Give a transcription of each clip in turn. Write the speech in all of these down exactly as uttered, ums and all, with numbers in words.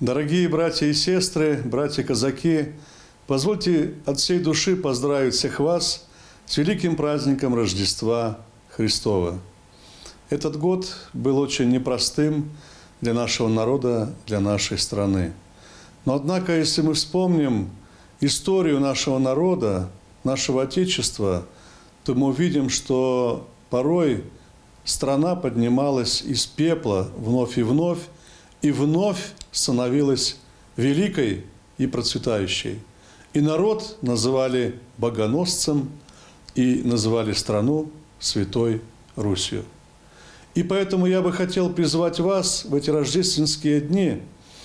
Дорогие братья и сестры, братья-казаки, позвольте от всей души поздравить всех вас с великим праздником Рождества Христова. Этот год был очень непростым для нашего народа, для нашей страны. Но, однако, если мы вспомним историю нашего народа, нашего Отечества, то мы увидим, что порой страна поднималась из пепла вновь и вновь, и вновь становилась великой и процветающей. И народ называли богоносцем, и называли страну Святой Русью. И поэтому я бы хотел призвать вас в эти рождественские дни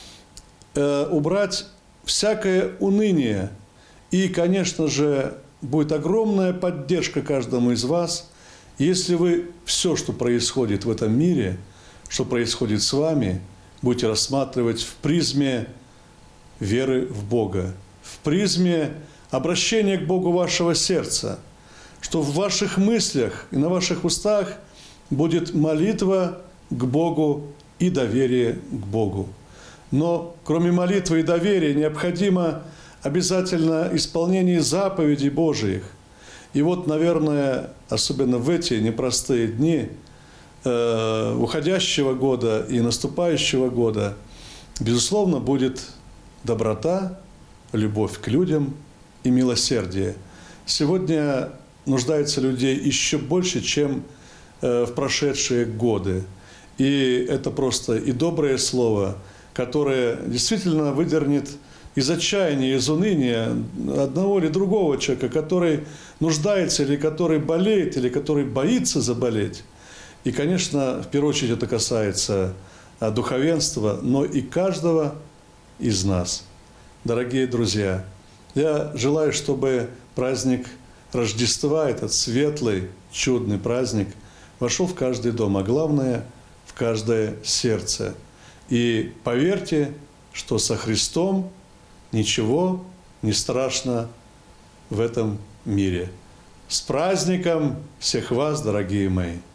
э, убрать всякое уныние. И, конечно же, будет огромная поддержка каждому из вас, если вы все, что происходит в этом мире, что происходит с вами, будете рассматривать в призме веры в Бога, в призме обращения к Богу вашего сердца, что в ваших мыслях и на ваших устах будет молитва к Богу и доверие к Богу. Но кроме молитвы и доверия необходимо обязательно исполнение заповедей Божиих. И вот, наверное, особенно в эти непростые дни э, уходящего года и наступающего года, безусловно, будет доброта, любовь к людям и милосердие. Сегодня нуждаются людей еще больше, чем э, в прошедшие годы. И это просто и доброе слово, которое действительно выдернет из отчаяния, из уныния одного или другого человека, который нуждается, или который болеет, или который боится заболеть. И, конечно, в первую очередь это касается духовенства, но и каждого из нас. Дорогие друзья, я желаю, чтобы праздник Рождества, этот светлый, чудный праздник, вошел в каждый дом, а главное – в каждое сердце. И поверьте, что со Христом ничего не страшно в этом мире. С праздником всех вас, дорогие мои!